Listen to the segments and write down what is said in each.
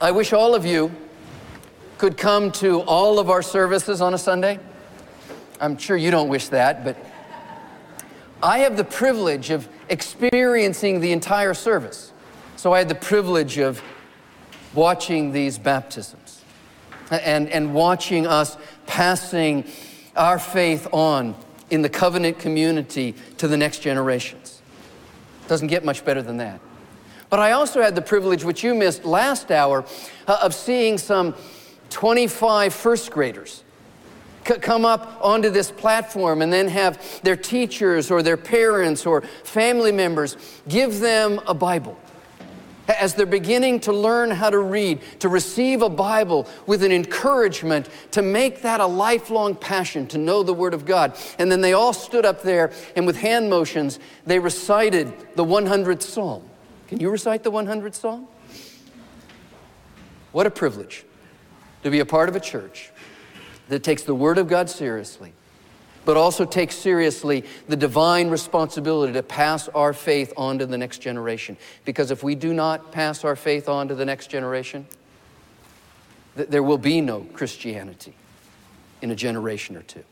I wish all of you could come to all of our services on a Sunday. I'm sure you don't wish that, but I have the privilege of experiencing the entire service. So I had the privilege of watching these baptisms and watching us passing our faith on in the covenant community to the next generations. Doesn't get much better than that. But I also had the privilege, which you missed last hour, of seeing some 25 first graders come up onto this platform and then have their teachers or their parents or family members give them a Bible. As they're beginning to learn how to read, to receive a Bible with an encouragement to make that a lifelong passion, to know the Word of God. And then they all stood up there and with hand motions, they recited the 100th Psalm. Can you recite the 100th Psalm? What a privilege to be a part of a church that takes the Word of God seriously, but also takes seriously the divine responsibility to pass our faith on to the next generation. Because if we do not pass our faith on to the next generation, there will be no Christianity in a generation or two.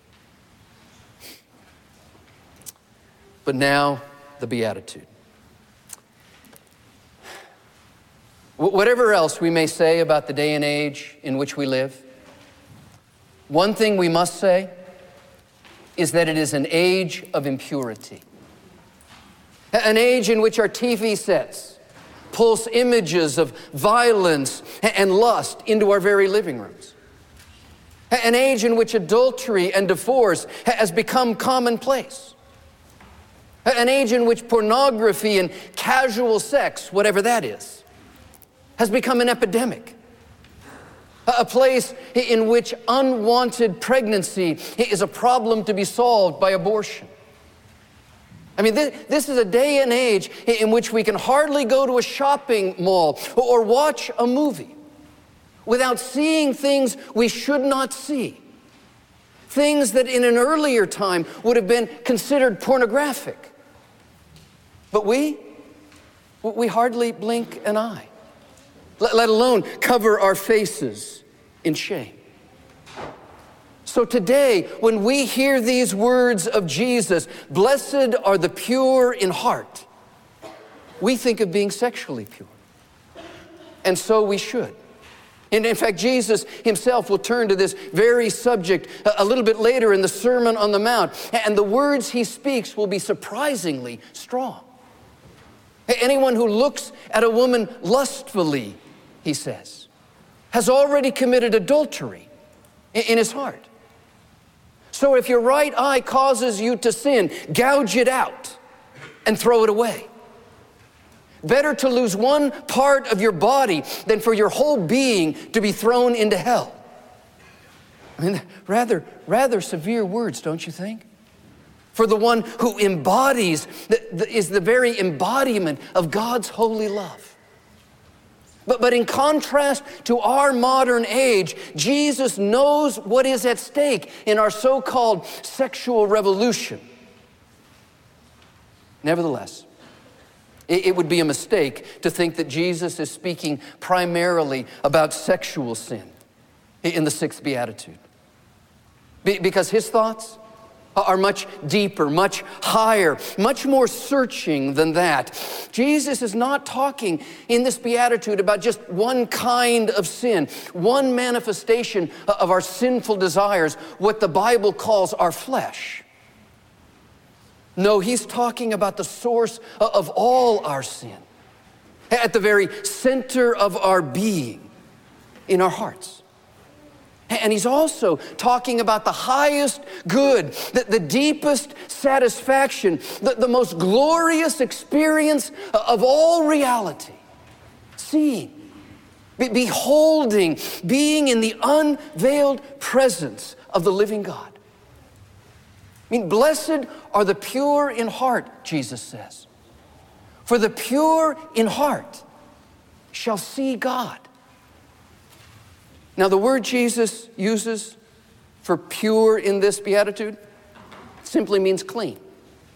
But now, the Beatitude. Whatever else we may say about the day and age in which we live, one thing we must say is that it is an age of impurity. An age in which our TV sets pulse images of violence and lust into our very living rooms. An age in which adultery and divorce has become commonplace. An age in which pornography and casual sex, whatever that is, has become an epidemic. A place in which unwanted pregnancy is a problem to be solved by abortion. I mean, this is a day and age in which we can hardly go to a shopping mall or watch a movie without seeing things we should not see. Things that in an earlier time would have been considered pornographic. But we hardly blink an eye, let alone cover our faces in shame. So today, when we hear these words of Jesus, blessed are the pure in heart, we think of being sexually pure. And so we should. And in fact, Jesus himself will turn to this very subject a little bit later in the Sermon on the Mount. And the words he speaks will be surprisingly strong. Anyone who looks at a woman lustfully, he says, has already committed adultery in his heart. So if your right eye causes you to sin, gouge it out and throw it away. Better to lose one part of your body than for your whole being to be thrown into hell. I mean, rather severe words, don't you think? For the one who embodies, is the very embodiment of God's holy love. But in contrast to our modern age, Jesus knows what is at stake in our so-called sexual revolution. Nevertheless, it would be a mistake to think that Jesus is speaking primarily about sexual sin in the sixth beatitude. Because his thoughts are much deeper, much higher, much more searching than that. Jesus is not talking in this beatitude about just one kind of sin, one manifestation of our sinful desires, what the Bible calls our flesh. No, he's talking about the source of all our sin, at the very center of our being, in our hearts. And he's also talking about the highest good, the deepest satisfaction, the most glorious experience of all reality. Seeing, beholding, being in the unveiled presence of the living God. I mean, blessed are the pure in heart, Jesus says. For the pure in heart shall see God. Now, the word Jesus uses for pure in this beatitude simply means clean,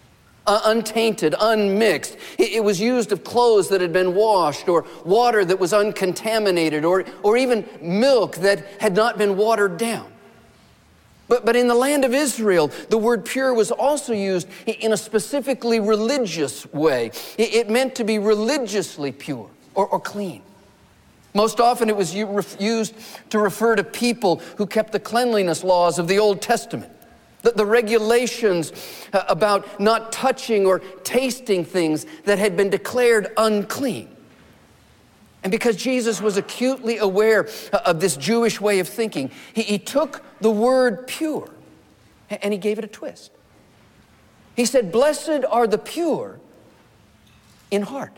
untainted, unmixed. It was used of clothes that had been washed, or water that was uncontaminated, or even milk that had not been watered down. But in the land of Israel, the word pure was also used in a specifically religious way. It meant to be religiously pure or clean. Most often it was used to refer to people who kept the cleanliness laws of the Old Testament. The regulations about not touching or tasting things that had been declared unclean. And because Jesus was acutely aware of this Jewish way of thinking, he took the word pure and he gave it a twist. He said, "Blessed are the pure in heart."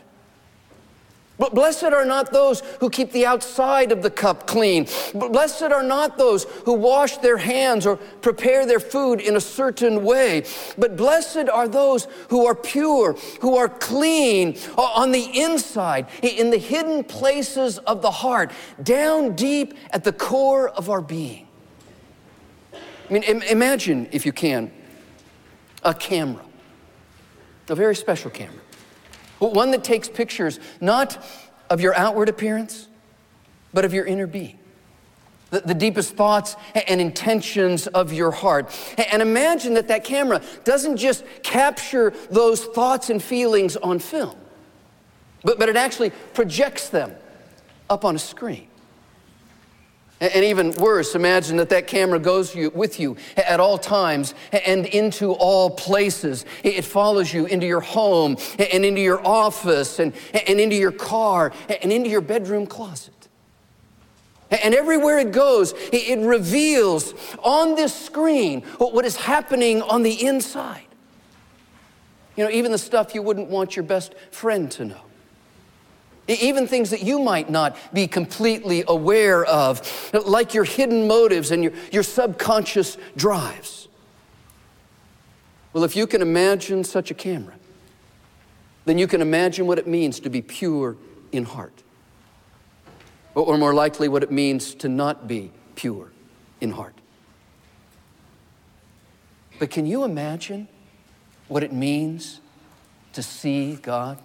But blessed are not those who keep the outside of the cup clean. But blessed are not those who wash their hands or prepare their food in a certain way. But blessed are those who are pure, who are clean on the inside, in the hidden places of the heart, down deep at the core of our being. I mean, imagine, if you can, a camera, a very special camera. One that takes pictures not of your outward appearance, but of your inner being. The deepest thoughts and intentions of your heart. And imagine that camera doesn't just capture those thoughts and feelings on film, but it actually projects them up on a screen. And even worse, imagine that camera goes with you at all times and into all places. It follows you into your home and into your office and into your car and into your bedroom closet. And everywhere it goes, it reveals on this screen what is happening on the inside. You know, even the stuff you wouldn't want your best friend to know. Even things that you might not be completely aware of, like your hidden motives and your subconscious drives. Well, if you can imagine such a camera, then you can imagine what it means to be pure in heart. Or more likely, what it means to not be pure in heart. But can you imagine what it means to see God?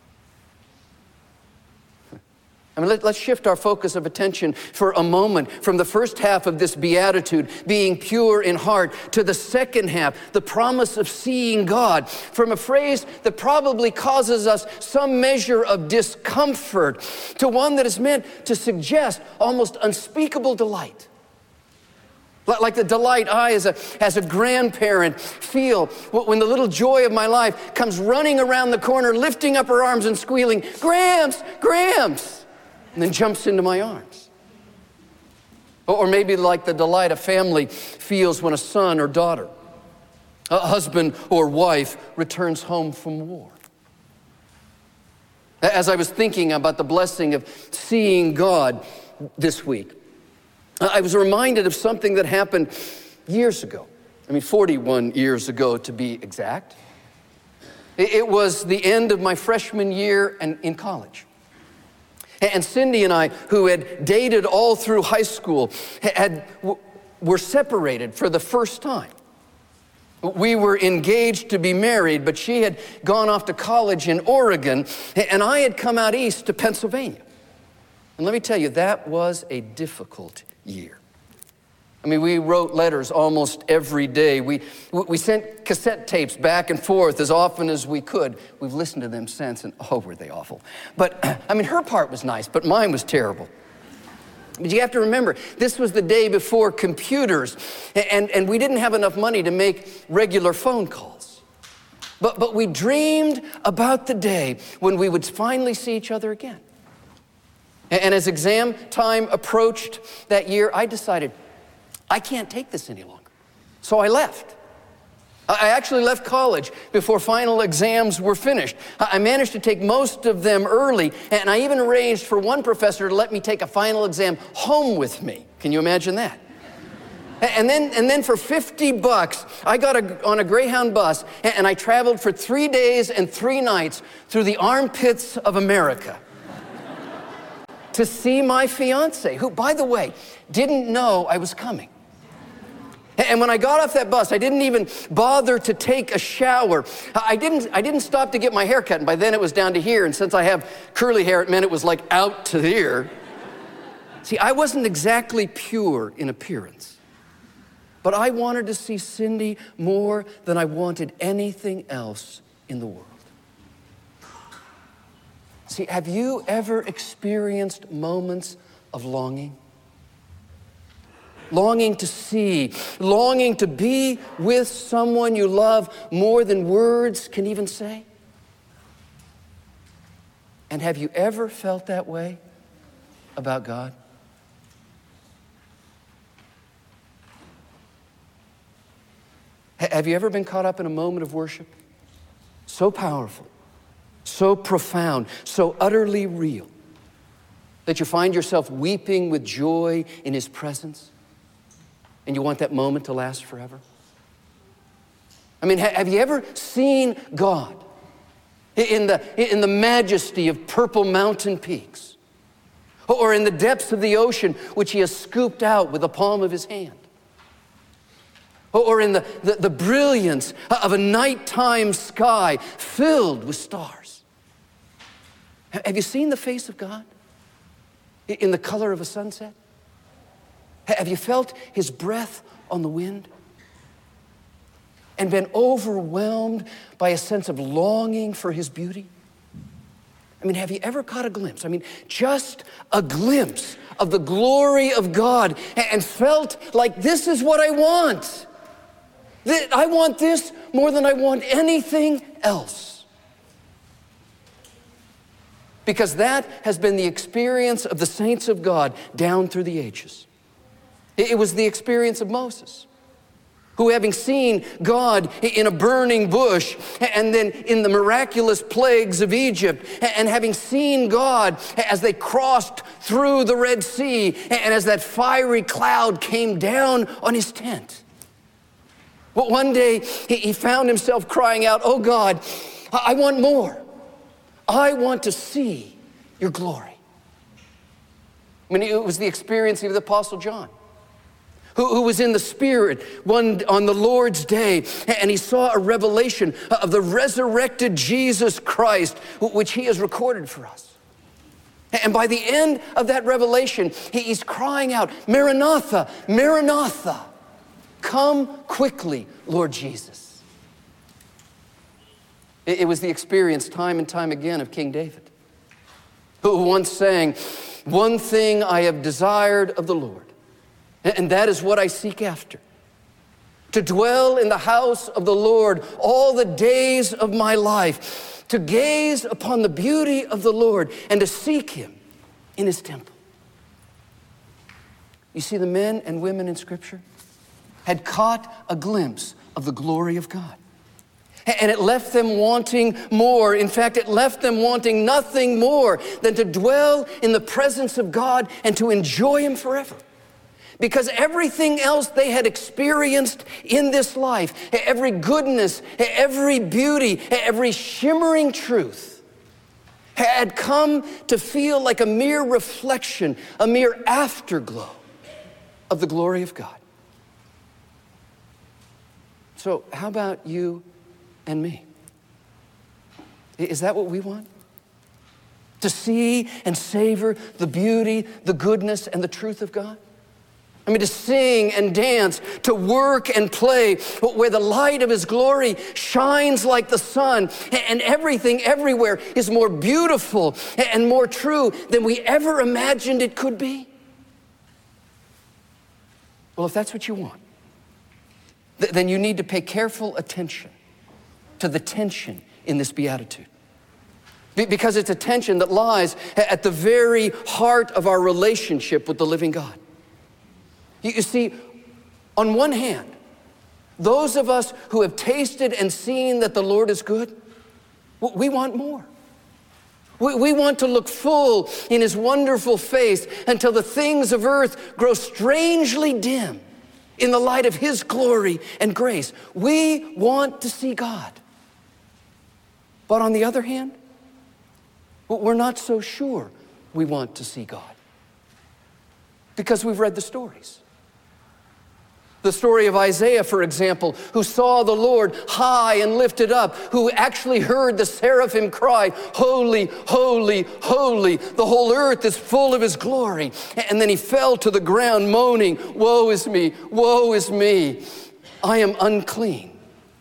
I mean, let's shift our focus of attention for a moment from the first half of this beatitude, being pure in heart, to the second half, the promise of seeing God, from a phrase that probably causes us some measure of discomfort to one that is meant to suggest almost unspeakable delight. Like the delight I, as a grandparent, feel when the little joy of my life comes running around the corner, lifting up her arms and squealing, "Gramps, Gramps!" and then jumps into my arms. Or maybe like the delight a family feels when a son or daughter, a husband or wife returns home from war. As I was thinking about the blessing of seeing God this week, I was reminded of something that happened years ago. 41 years ago to be exact. It was the end of my freshman year in college. And Cindy and I, who had dated all through high school, were separated for the first time. We were engaged to be married, but she had gone off to college in Oregon, and I had come out east to Pennsylvania. And let me tell you, that was a difficult year. We wrote letters almost every day. We sent cassette tapes back and forth as often as we could. We've listened to them since, and oh, were they awful. But, her part was nice, but mine was terrible. But you have to remember, this was the day before computers, and we didn't have enough money to make regular phone calls. But we dreamed about the day when we would finally see each other again. And as exam time approached that year, I decided, I can't take this any longer. So I left. I actually left college before final exams were finished. I managed to take most of them early, and I even arranged for one professor to let me take a final exam home with me. Can you imagine that? And then for $50, I got on a Greyhound bus, and I traveled for 3 days and 3 nights through the armpits of America to see my fiance, who, by the way, didn't know I was coming. And when I got off that bus, I didn't even bother to take a shower. I didn't stop to get my hair cut, and by then it was down to here, and since I have curly hair, it meant it was like out to here. See, I wasn't exactly pure in appearance, but I wanted to see Cindy more than I wanted anything else in the world. See, have you ever experienced moments of longing? Longing to see, longing to be with someone you love more than words can even say? And have you ever felt that way about God? Have you ever been caught up in a moment of worship so powerful, so profound, so utterly real that you find yourself weeping with joy in His presence? And you want that moment to last forever? I mean, have you ever seen God in the majesty of purple mountain peaks? Or in the depths of the ocean, which He has scooped out with the palm of His hand? Or in the brilliance of a nighttime sky filled with stars? Have you seen the face of God in the color of a sunset? Have you felt His breath on the wind and been overwhelmed by a sense of longing for His beauty? I mean, have you ever caught a glimpse? I mean, just a glimpse of the glory of God and felt like this is what I want. I want this more than I want anything else. Because that has been the experience of the saints of God down through the ages. It was the experience of Moses, who, having seen God in a burning bush and then in the miraculous plagues of Egypt, and having seen God as they crossed through the Red Sea and as that fiery cloud came down on his tent. But one day he found himself crying out, "Oh God, I want more. I want to see your glory." I mean, it was the experience of the Apostle John, who was in the Spirit on the Lord's day, and he saw a revelation of the resurrected Jesus Christ, which he has recorded for us. And by the end of that revelation, he's crying out, "Maranatha, Maranatha, come quickly, Lord Jesus." It was the experience time and time again of King David, who once sang, "One thing I have desired of the Lord, and that is what I seek after, to dwell in the house of the Lord all the days of my life, to gaze upon the beauty of the Lord and to seek Him in His temple." You see, the men and women in Scripture had caught a glimpse of the glory of God. And it left them wanting more. In fact, it left them wanting nothing more than to dwell in the presence of God and to enjoy Him forever. Because everything else they had experienced in this life, every goodness, every beauty, every shimmering truth, had come to feel like a mere reflection, a mere afterglow of the glory of God. So how about you and me? Is that what we want? To see and savor the beauty, the goodness, and the truth of God? I mean, to sing and dance, to work and play, where the light of His glory shines like the sun, and everything everywhere is more beautiful and more true than we ever imagined it could be? Well, if that's what you want, then you need to pay careful attention to the tension in this beatitude. Because it's a tension that lies at the very heart of our relationship with the living God. You see, on one hand, those of us who have tasted and seen that the Lord is good, we want more. We want to look full in His wonderful face until the things of earth grow strangely dim in the light of His glory and grace. We want to see God. But on the other hand, we're not so sure we want to see God, because we've read the stories. The story of Isaiah, for example, who saw the Lord high and lifted up, who actually heard the seraphim cry, "Holy, holy, holy, the whole earth is full of his glory." And then he fell to the ground moaning, "Woe is me, woe is me, I am unclean."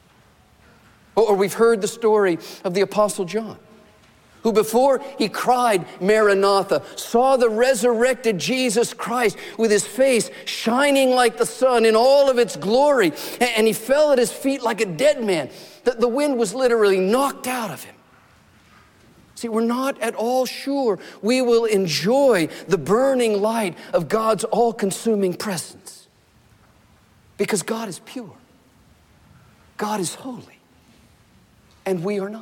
Or we've heard the story of the Apostle John, who before he cried, "Maranatha," saw the resurrected Jesus Christ with his face shining like the sun in all of its glory, and he fell at his feet like a dead man. The wind was literally knocked out of him. See, we're not at all sure we will enjoy the burning light of God's all-consuming presence, because God is pure, God is holy, and we are not.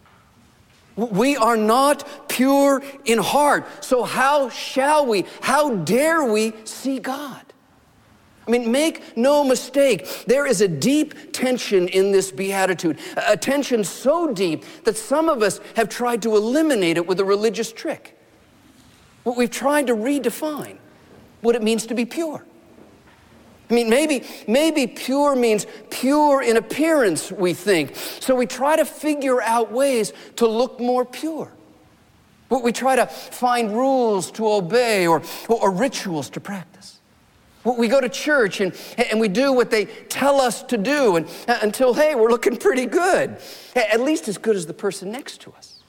We are not pure in heart. So how shall we, how dare we see God? I mean, make no mistake, there is a deep tension in this beatitude, a tension so deep that some of us have tried to eliminate it with a religious trick. We've tried to redefine what it means to be pure. I mean, maybe pure means pure in appearance, we think. So we try to figure out ways to look more pure. We try to find rules to obey or rituals to practice. We go to church and we do what they tell us to do until, hey, we're looking pretty good. At least as good as the person next to us.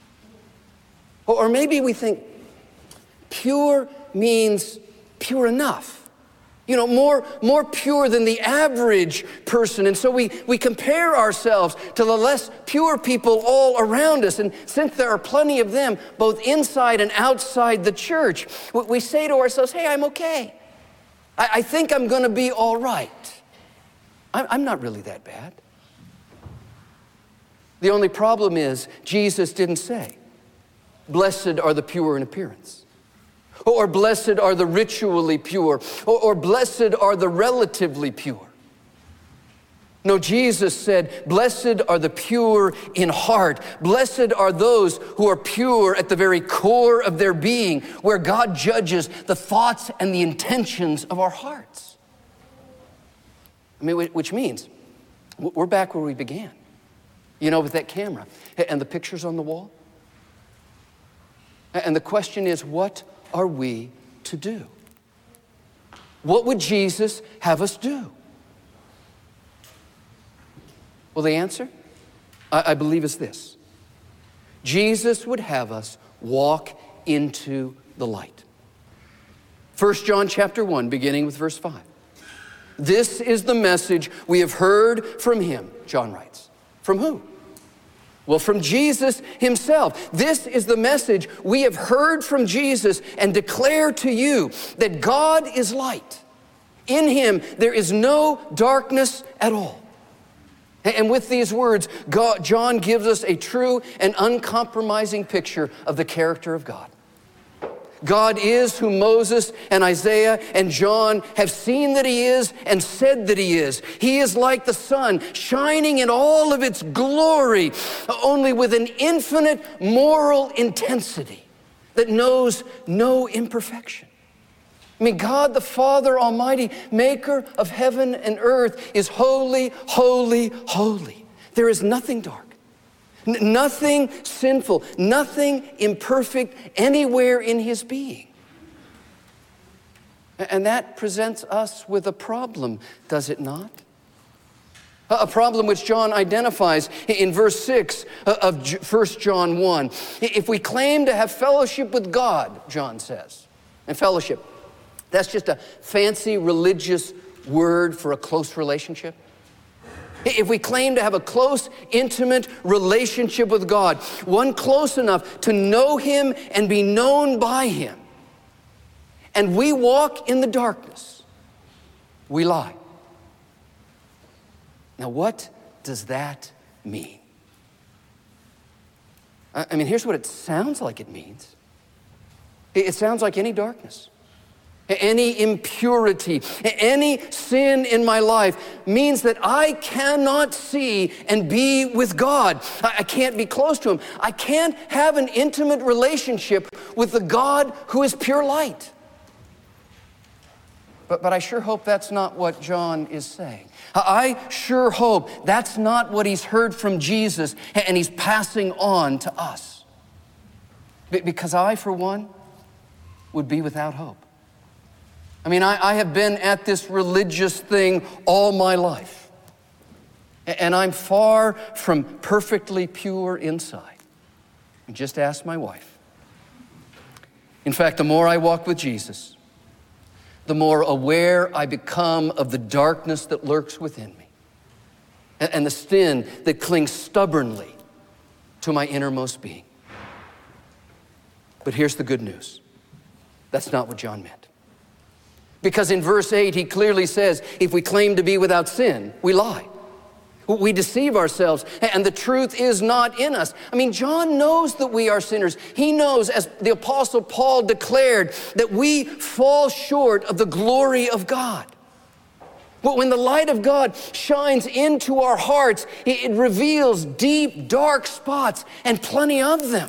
Or maybe we think pure means pure enough. You know, more pure than the average person. And so we compare ourselves to the less pure people all around us. And since there are plenty of them, both inside and outside the church, we say to ourselves, hey, I'm okay. I think I'm going to be all right. I'm not really that bad. The only problem is Jesus didn't say, blessed are the pure in appearance. Or blessed are the ritually pure, or blessed are the relatively pure. No, Jesus said, blessed are the pure in heart. Blessed are those who are pure at the very core of their being, where God judges the thoughts and the intentions of our hearts. I mean, which means we're back where we began. You know, with that camera and the pictures on the wall. And the question is, what are we to do? What would Jesus have us do? Well, the answer, I believe, is this. Jesus would have us walk into the light. 1 John chapter 1, beginning with verse 5. This is the message we have heard from him, John writes. From who? Well, from Jesus himself. This is the message we have heard from Jesus and declare to you, that God is light. In him there is no darkness at all. And with these words, John gives us a true and uncompromising picture of the character of God. God is who Moses and Isaiah and John have seen that he is and said that he is. He is like the sun, shining in all of its glory, only with an infinite moral intensity that knows no imperfection. I mean, God the Father Almighty, maker of heaven and earth, is holy, holy, holy. There is nothing dark. Nothing sinful, nothing imperfect anywhere in his being. And that presents us with a problem, does it not? A problem which John identifies in verse 6 of 1 John 1. If we claim to have fellowship with God, John says, and fellowship, that's just a fancy religious word for a close relationship. If we claim to have a close, intimate relationship with God, one close enough to know him and be known by him, and we walk in the darkness, we lie. Now, what does that mean? I mean, here's what it sounds like it means. It sounds like any darkness. Any impurity, any sin in my life means that I cannot see and be with God. I can't be close to him. I can't have an intimate relationship with the God who is pure light. But I sure hope that's not what John is saying. I sure hope that's not what he's heard from Jesus and he's passing on to us. Because I, for one, would be without hope. I mean, I have been at this religious thing all my life. And I'm far from perfectly pure inside. Just ask my wife. In fact, the more I walk with Jesus, the more aware I become of the darkness that lurks within me and the sin that clings stubbornly to my innermost being. But here's the good news. That's not what John meant. Because in verse 8, he clearly says, if we claim to be without sin, we lie. We deceive ourselves, and the truth is not in us. I mean, John knows that we are sinners. He knows, as the Apostle Paul declared, that we fall short of the glory of God. But when the light of God shines into our hearts, it reveals deep, dark spots, and plenty of them.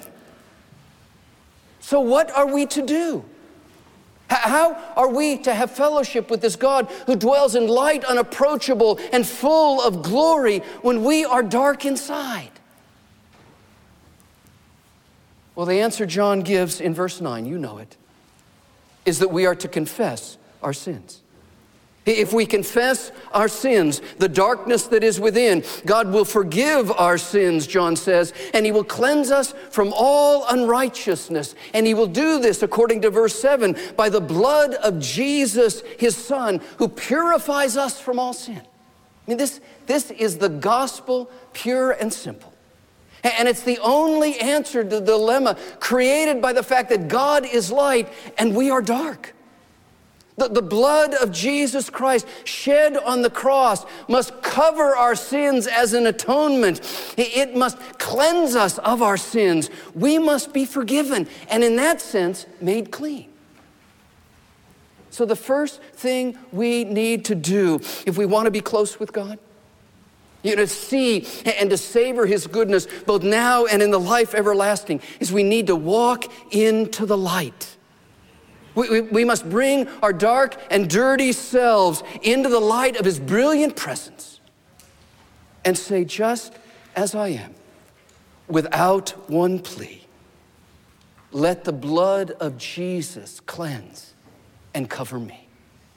So what are we to do? How are we to have fellowship with this God who dwells in light unapproachable and full of glory when we are dark inside? Well, the answer John gives in verse 9, you know it, is that we are to confess our sins. If we confess our sins, the darkness that is within, God will forgive our sins, John says, and he will cleanse us from all unrighteousness. And he will do this, according to verse 7, by the blood of Jesus, his Son, who purifies us from all sin. I mean, this is the gospel, pure and simple. And it's the only answer to the dilemma created by the fact that God is light and we are dark. The blood of Jesus Christ shed on the cross must cover our sins as an atonement. It must cleanse us of our sins. We must be forgiven and in that sense made clean. So the first thing we need to do if we want to be close with God, to see and to savor his goodness both now and in the life everlasting, is we need to walk into the light. We must bring our dark and dirty selves into the light of his brilliant presence and say, just as I am, without one plea, let the blood of Jesus cleanse and cover me.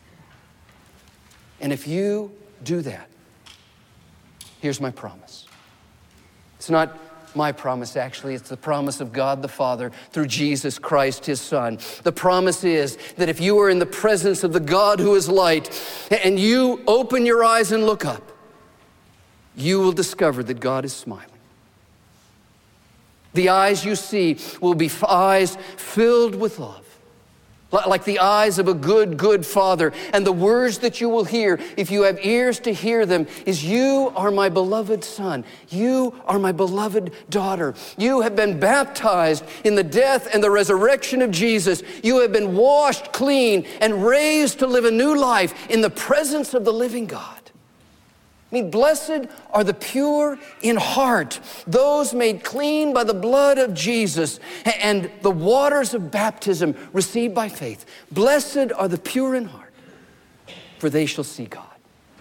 And if you do that, here's my promise. It's not my promise, actually. It's the promise of God the Father through Jesus Christ, his Son. The promise is that if you are in the presence of the God who is light and you open your eyes and look up, you will discover that God is smiling. The eyes you see will be eyes filled with love, like the eyes of a good Father. And the words that you will hear, if you have ears to hear them, is, you are my beloved Son. You are my beloved daughter. You have been baptized in the death and the resurrection of Jesus. You have been washed clean and raised to live a new life in the presence of the living God. I mean, blessed are the pure in heart, those made clean by the blood of Jesus and the waters of baptism received by faith. Blessed are the pure in heart, for they shall see God.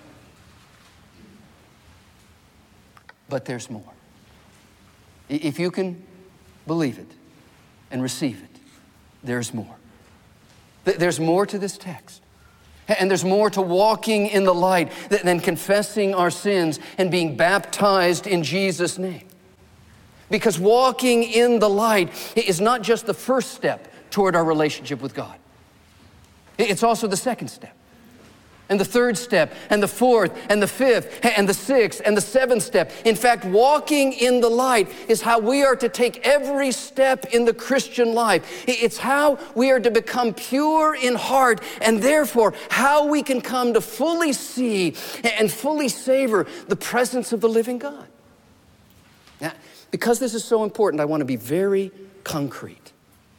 But there's more. If you can believe it and receive it, there's more. There's more to this text. And there's more to walking in the light than confessing our sins and being baptized in Jesus' name. Because walking in the light is not just the first step toward our relationship with God. It's also the second step, and the third step, and the fourth, and the fifth, and the sixth, and the seventh step. In fact, walking in the light is how we are to take every step in the Christian life. It's how we are to become pure in heart, and therefore how we can come to fully see and fully savor the presence of the living God. Now, because this is so important, I want to be very concrete.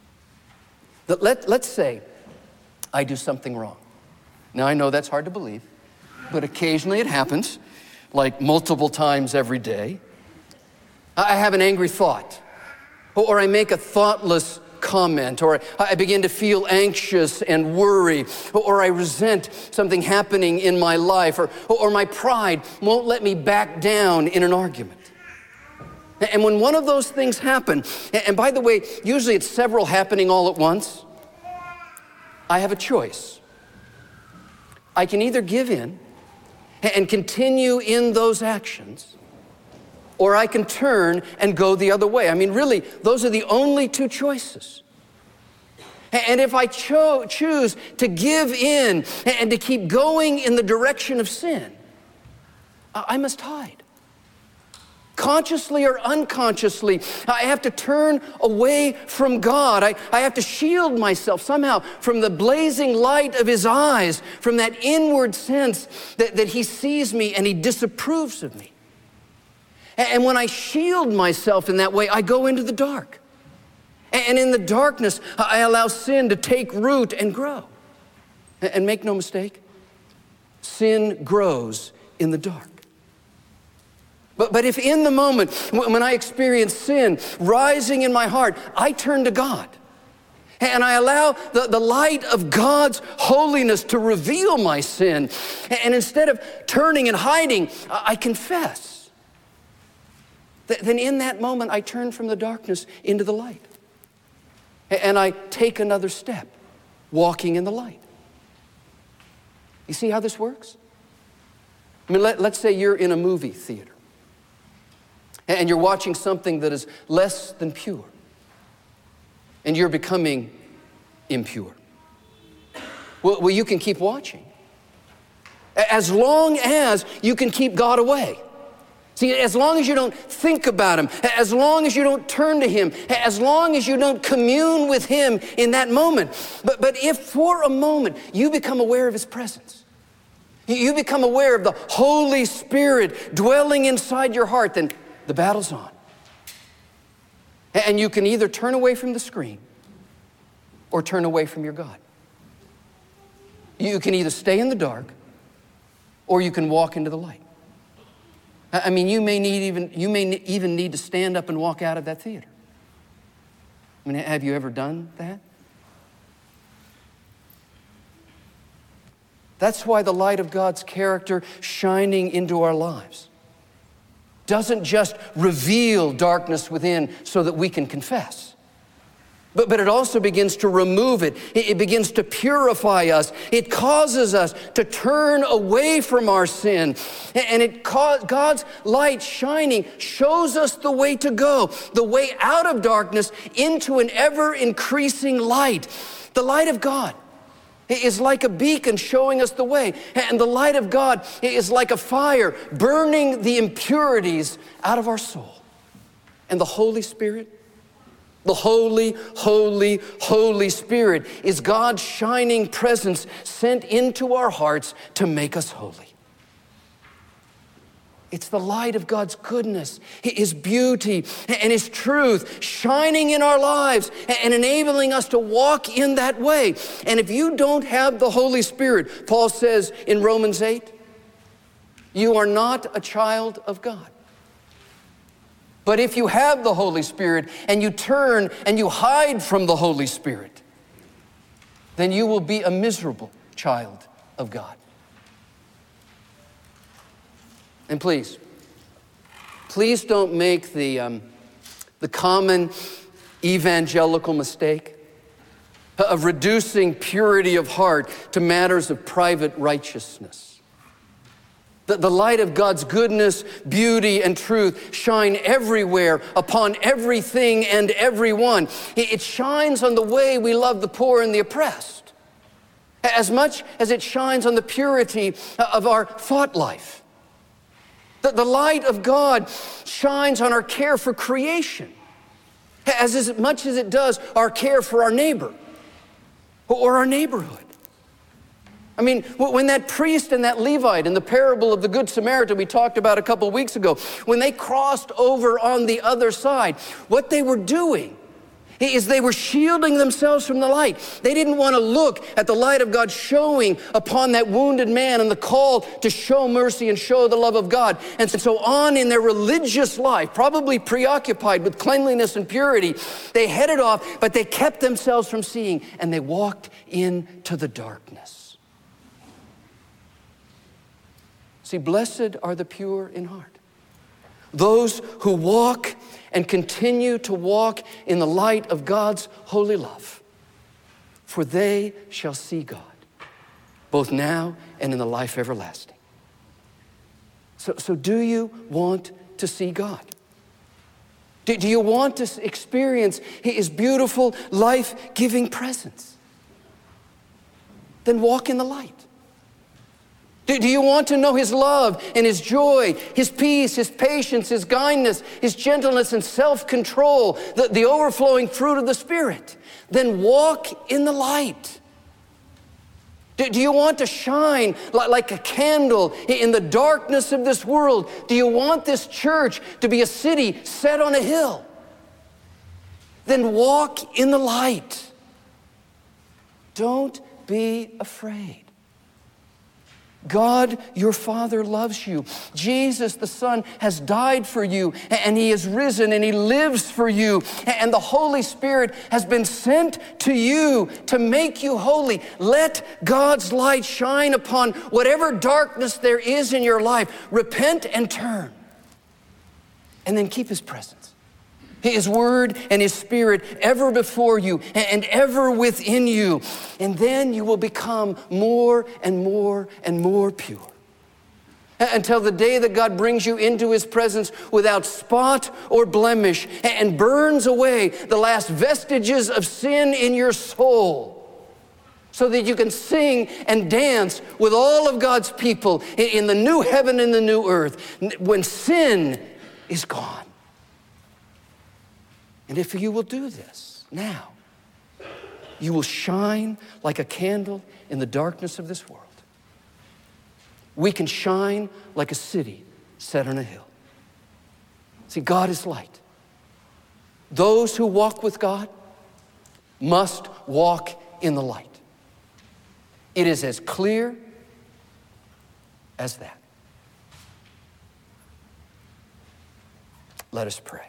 Let's say I do something wrong. Now, I know that's hard to believe, but occasionally it happens, like multiple times every day. I have an angry thought, or I make a thoughtless comment, or I begin to feel anxious and worry, or I resent something happening in my life, or my pride won't let me back down in an argument. And when one of those things happen, and by the way, usually it's several happening all at once, I have a choice. I can either give in and continue in those actions, or I can turn and go the other way. I mean, really, those are the only two choices. And if I choose to give in and to keep going in the direction of sin, I must hide. Consciously or unconsciously, I have to turn away from God. I have to shield myself somehow from the blazing light of His eyes, from that inward sense that He sees me and He disapproves of me. And when I shield myself in that way, I go into the dark. And in the darkness, I allow sin to take root and grow. And make no mistake, sin grows in the dark. But if in the moment when I experience sin rising in my heart, I turn to God and I allow the light of God's holiness to reveal my sin, and instead of turning and hiding, I confess, then in that moment I turn from the darkness into the light. And I take another step, walking in the light. You see how this works? I mean, let's say you're in a movie theater, and you're watching something that is less than pure, and you're becoming impure. Well, you can keep watching, as long as you can keep God away. See, as long as you don't think about Him, as long as you don't turn to Him, as long as you don't commune with Him in that moment. But if for a moment you become aware of His presence, you become aware of the Holy Spirit dwelling inside your heart, then the battle's on. And you can either turn away from the screen or turn away from your God. You can either stay in the dark or you can walk into the light. I mean, you may even need to stand up and walk out of that theater. I mean, have you ever done that? That's why the light of God's character shining into our lives doesn't just reveal darkness within so that we can confess. But it also begins to remove it. It begins to purify us. It causes us to turn away from our sin. And God's light shining shows us the way to go, the way out of darkness into an ever-increasing light. The light of God is like a beacon showing us the way. And the light of God is like a fire burning the impurities out of our soul. And the Holy Spirit, the Holy, Holy, Holy Spirit is God's shining presence sent into our hearts to make us holy. It's the light of God's goodness, His beauty, and His truth shining in our lives and enabling us to walk in that way. And if you don't have the Holy Spirit, Paul says in Romans 8, you are not a child of God. But if you have the Holy Spirit and you turn and you hide from the Holy Spirit, then you will be a miserable child of God. And please don't make the common evangelical mistake of reducing purity of heart to matters of private righteousness. The light of God's goodness, beauty, and truth shine everywhere, upon everything and everyone. It shines on the way we love the poor and the oppressed, as much as it shines on the purity of our thought life. The light of God shines on our care for creation, as much as it does our care for our neighbor or our neighborhood. I mean, when that priest and that Levite in the parable of the Good Samaritan we talked about a couple of weeks ago, when they crossed over on the other side, what they were doing is they were shielding themselves from the light. They didn't want to look at the light of God showing upon that wounded man and the call to show mercy and show the love of God. And so on in their religious life, probably preoccupied with cleanliness and purity, they headed off, but they kept themselves from seeing, and they walked into the darkness. See, blessed are the pure in heart, those who walk and continue to walk in the light of God's holy love, for they shall see God, both now and in the life everlasting. So do you want to see God? Do you want to experience His beautiful, life-giving presence? Then walk in the light. Do you want to know His love and His joy, His peace, His patience, His kindness, His gentleness and self-control, the overflowing fruit of the Spirit? Then walk in the light. Do you want to shine like a candle in the darkness of this world? Do you want this church to be a city set on a hill? Then walk in the light. Don't be afraid. God, your Father, loves you. Jesus, the Son, has died for you, and He is risen, and He lives for you. And the Holy Spirit has been sent to you to make you holy. Let God's light shine upon whatever darkness there is in your life. Repent and turn, and then keep His presence, His Word and His Spirit ever before you and ever within you. And then you will become more and more and more pure, until the day that God brings you into His presence without spot or blemish and burns away the last vestiges of sin in your soul, so that you can sing and dance with all of God's people in the new heaven and the new earth, when sin is gone. And if you will do this now, you will shine like a candle in the darkness of this world. We can shine like a city set on a hill. See, God is light. Those who walk with God must walk in the light. It is as clear as that. Let us pray.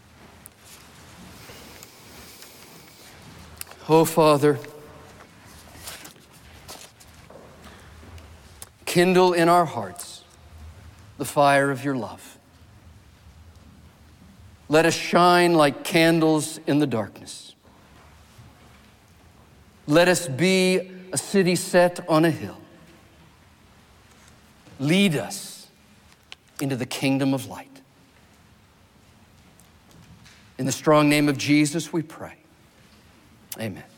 Oh, Father, kindle in our hearts the fire of your love. Let us shine like candles in the darkness. Let us be a city set on a hill. Lead us into the kingdom of light. In the strong name of Jesus we pray. Amen.